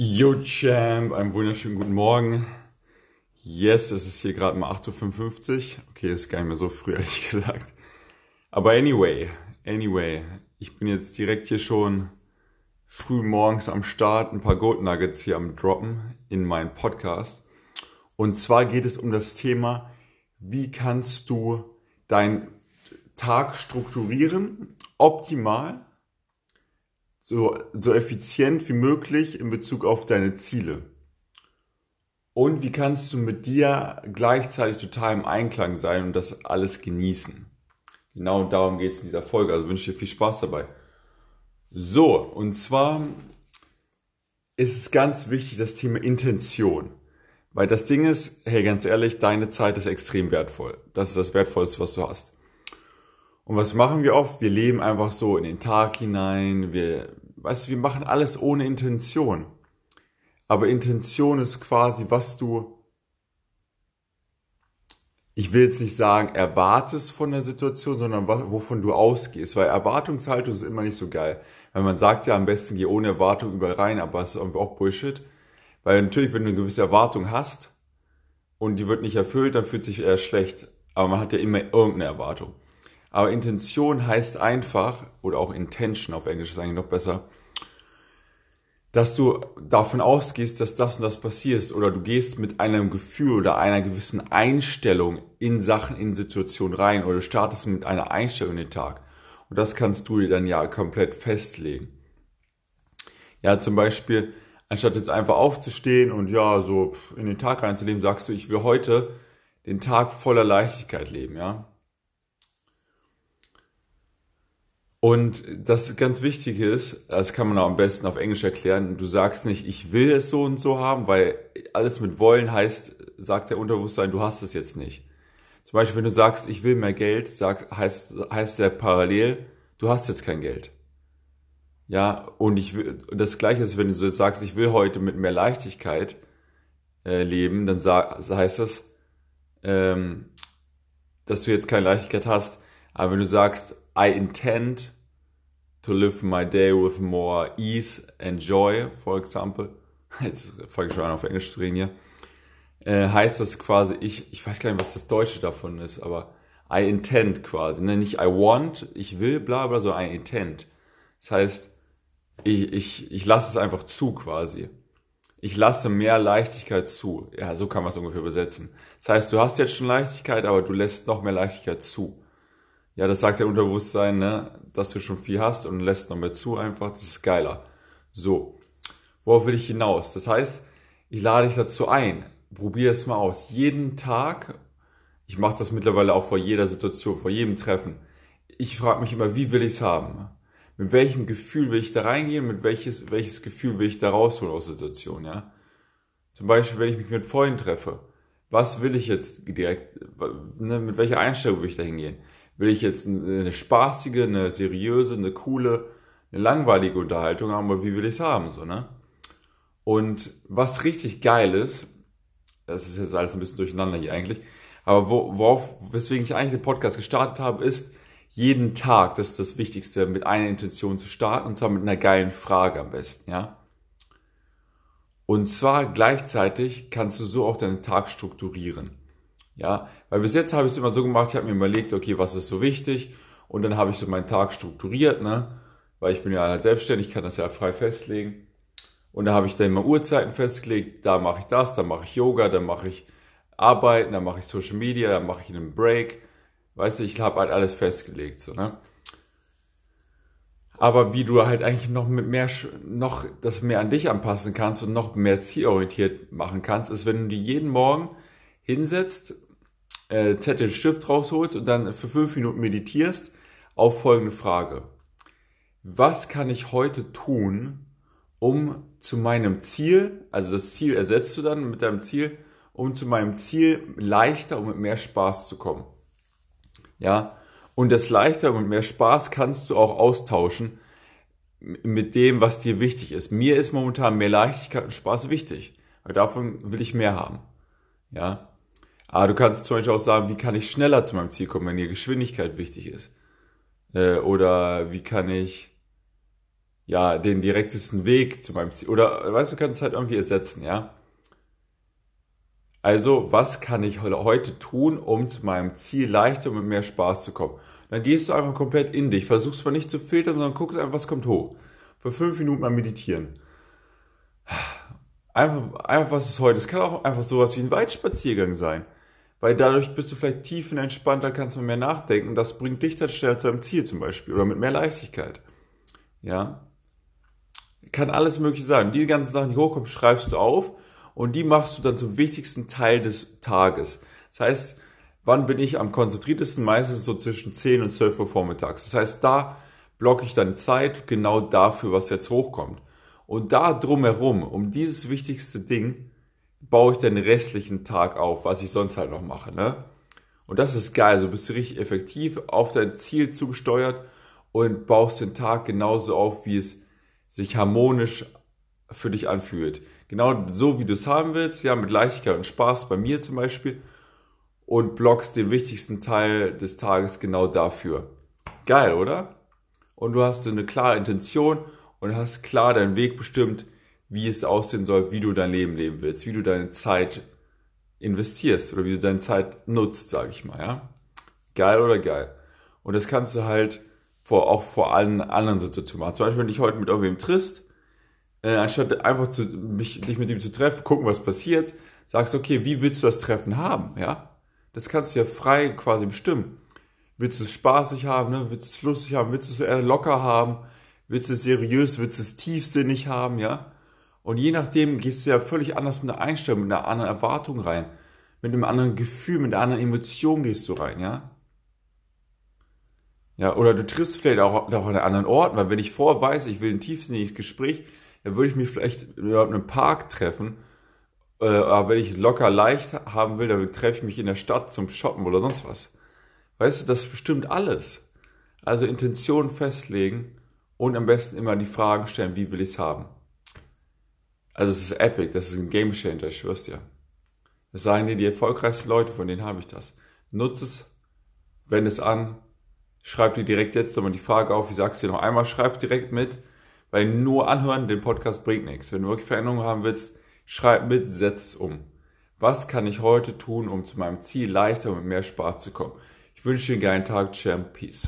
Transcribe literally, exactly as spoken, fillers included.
Yo Champ, einen wunderschönen guten Morgen. Yes, es ist hier gerade mal acht Uhr fünfundfünfzig. Okay, ist gar nicht mehr so früh, ehrlich gesagt. Aber anyway, anyway, ich bin jetzt direkt hier schon früh morgens am Start, ein paar Gold Nuggets hier am Droppen in meinen Podcast. Und zwar geht es um das Thema, wie kannst du deinen Tag strukturieren, optimal, so, so effizient wie möglich in Bezug auf deine Ziele. Und wie kannst du mit dir gleichzeitig total im Einklang sein und das alles genießen. Genau darum geht es in dieser Folge, also wünsche dir viel Spaß dabei. So, und zwar ist es ganz wichtig das Thema Intention. Weil das Ding ist, hey, ganz ehrlich, deine Zeit ist extrem wertvoll. Das ist das Wertvollste, was du hast. Und was machen wir oft? Wir leben einfach so in den Tag hinein. Wir, weißt du, wir machen alles ohne Intention. Aber Intention ist quasi, was du, ich will jetzt nicht sagen, erwartest von der Situation, sondern wovon du ausgehst. Weil Erwartungshaltung ist immer nicht so geil. Weil man sagt ja am besten, geh ohne Erwartung überall rein, aber es ist irgendwie auch Bullshit. Weil natürlich, wenn du eine gewisse Erwartung hast und die wird nicht erfüllt, dann fühlt sich eher schlecht. Aber man hat ja immer irgendeine Erwartung. Aber Intention heißt einfach, oder auch Intention auf Englisch ist eigentlich noch besser, dass du davon ausgehst, dass das und das passiert, oder du gehst mit einem Gefühl oder einer gewissen Einstellung in Sachen, in Situationen rein, oder startest mit einer Einstellung in den Tag. Und das kannst du dir dann ja komplett festlegen. Ja, zum Beispiel, anstatt jetzt einfach aufzustehen und ja, so in den Tag reinzuleben, sagst du, ich will heute den Tag voller Leichtigkeit leben, ja. Und das ganz Wichtige ist, das kann man auch am besten auf Englisch erklären, du sagst nicht, ich will es so und so haben, weil alles mit wollen heißt, sagt der Unterbewusstsein, du hast es jetzt nicht. Zum Beispiel, wenn du sagst, ich will mehr Geld, sag, heißt, heißt der parallel, du hast jetzt kein Geld. Ja, und ich will, das Gleiche ist, wenn du so sagst, ich will heute mit mehr Leichtigkeit äh, leben, dann sag, heißt das, ähm, dass du jetzt keine Leichtigkeit hast. Aber wenn du sagst, I intend to live my day with more ease and joy, for example, jetzt fange ich schon an auf Englisch zu reden hier, äh, heißt das quasi, ich, ich weiß gar nicht, was das Deutsche davon ist, aber I intend quasi, ne? Nicht I want, ich will, bla bla, so I intend. Das heißt, ich, ich, ich lasse es einfach zu quasi. Ich lasse mehr Leichtigkeit zu. Ja, so kann man es ungefähr übersetzen. Das heißt, du hast jetzt schon Leichtigkeit, aber du lässt noch mehr Leichtigkeit zu. Ja, das sagt der Unterbewusstsein, ne, dass du schon viel hast und lässt noch mehr zu einfach. Das ist geiler. So, worauf will ich hinaus? Das heißt, ich lade dich dazu ein. Probier es mal aus. Jeden Tag, ich mache das mittlerweile auch vor jeder Situation, vor jedem Treffen. Ich frage mich immer, wie will ich es haben? Mit welchem Gefühl will ich da reingehen? Mit welches, welches Gefühl will ich da rausholen aus der Situation, ja? Zum Beispiel, wenn ich mich mit Freunden treffe. Was will ich jetzt direkt, ne, mit welcher Einstellung will ich da hingehen? Will ich jetzt eine spaßige, eine seriöse, eine coole, eine langweilige Unterhaltung haben, oder wie will ich es haben, so, ne? Und was richtig geil ist, das ist jetzt alles ein bisschen durcheinander hier eigentlich, aber wo, worauf, weswegen ich eigentlich den Podcast gestartet habe, ist, jeden Tag, das ist das Wichtigste, mit einer Intention zu starten, und zwar mit einer geilen Frage am besten, ja? Und zwar gleichzeitig kannst du so auch deinen Tag strukturieren. Ja, weil bis jetzt habe ich es immer so gemacht, ich habe mir überlegt, okay, was ist so wichtig, und dann habe ich so meinen Tag strukturiert, ne, weil ich bin ja halt selbstständig, kann das ja frei festlegen, und da habe ich dann immer Uhrzeiten festgelegt, da mache ich das, dann mache ich Yoga, dann mache ich Arbeiten, dann mache ich Social Media, dann mache ich einen Break, weißt du, ich habe halt alles festgelegt, so, ne. Aber wie du halt eigentlich noch mit mehr, noch das mehr an dich anpassen kannst und noch mehr zielorientiert machen kannst, ist, wenn du dir jeden Morgen hinsetzt, äh, Zettel, Stift rausholst und dann für fünf Minuten meditierst auf folgende Frage. Was kann ich heute tun, um zu meinem Ziel, also das Ziel ersetzt du dann mit deinem Ziel, um zu meinem Ziel leichter und mit mehr Spaß zu kommen. Ja, und das leichter und mit mehr Spaß kannst du auch austauschen mit dem, was dir wichtig ist. Mir ist momentan mehr Leichtigkeit und Spaß wichtig, weil davon will ich mehr haben. Ja, aber du kannst zum Beispiel auch sagen, wie kann ich schneller zu meinem Ziel kommen, wenn dir Geschwindigkeit wichtig ist. Äh, oder wie kann ich ja, den direktesten Weg zu meinem Ziel. Oder, weißt du, kannst es halt irgendwie ersetzen, ja. Also, was kann ich heute tun, um zu meinem Ziel leichter und mit mehr Spaß zu kommen? Dann gehst du einfach komplett in dich. Versuchst mal nicht zu filtern, sondern guckst einfach, was kommt hoch. Für fünf Minuten mal meditieren. Einfach, einfach was ist heute. Es kann auch einfach sowas wie ein Waldspaziergang sein. Weil dadurch bist du vielleicht tiefenentspannter, kannst du mehr nachdenken. Das bringt dich dann schneller zu deinem Ziel zum Beispiel. Oder mit mehr Leichtigkeit. Ja. Kann alles mögliche sein. Die ganzen Sachen, die hochkommen, schreibst du auf. Und die machst du dann zum wichtigsten Teil des Tages. Das heißt, wann bin ich am konzentriertesten? Meistens so zwischen zehn und zwölf Uhr vormittags. Das heißt, da blocke ich dann Zeit genau dafür, was jetzt hochkommt. Und da drumherum, um dieses wichtigste Ding, baue ich den restlichen Tag auf, was ich sonst halt noch mache. Ne? Und das ist geil. So bist du richtig effektiv auf dein Ziel zugesteuert und baust den Tag genauso auf, wie es sich harmonisch für dich anfühlt. Genau so, wie du es haben willst, ja, mit Leichtigkeit und Spaß, bei mir zum Beispiel, und blockst den wichtigsten Teil des Tages genau dafür. Geil, oder? Und du hast eine klare Intention und hast klar deinen Weg bestimmt, wie es aussehen soll, wie du dein Leben leben willst, wie du deine Zeit investierst oder wie du deine Zeit nutzt, sage ich mal, ja. Geil oder geil? Und das kannst du halt vor, auch vor allen anderen Situationen machen. Zum Beispiel, wenn du dich heute mit irgendwem triffst, Äh, anstatt einfach zu, mich, dich mit ihm zu treffen, gucken, was passiert, sagst du, okay, wie willst du das Treffen haben, ja? Das kannst du ja frei quasi bestimmen. Willst du es spaßig haben, ne? Willst du es lustig haben, willst du es eher locker haben, willst du es seriös, willst du es tiefsinnig haben, ja? Und je nachdem gehst du ja völlig anders mit einer Einstellung, mit einer anderen Erwartung rein, mit einem anderen Gefühl, mit einer anderen Emotion gehst du rein, ja? Ja, oder du triffst vielleicht auch, auch an einem anderen Ort, weil wenn ich vorher weiß, ich will ein tiefsinniges Gespräch, dann würde ich mich vielleicht in einem Park treffen. Äh, aber wenn ich locker leicht haben will, dann treffe ich mich in der Stadt zum Shoppen oder sonst was. Weißt du, das bestimmt alles. Also Intention festlegen und am besten immer die Fragen stellen, wie will ich es haben. Also es ist epic, das ist ein Game Changer, ich schwör's dir. Das sagen dir die erfolgreichsten Leute, von denen habe ich das. Nutze es, wende es an, schreib dir direkt jetzt nochmal die Frage auf, ich sag's dir noch einmal, schreib direkt mit, weil nur anhören, den Podcast bringt nichts. Wenn du wirklich Veränderungen haben willst, schreib mit, setz es um. Was kann ich heute tun, um zu meinem Ziel leichter und mit mehr Spaß zu kommen? Ich wünsche dir einen geilen Tag, Champ. Peace.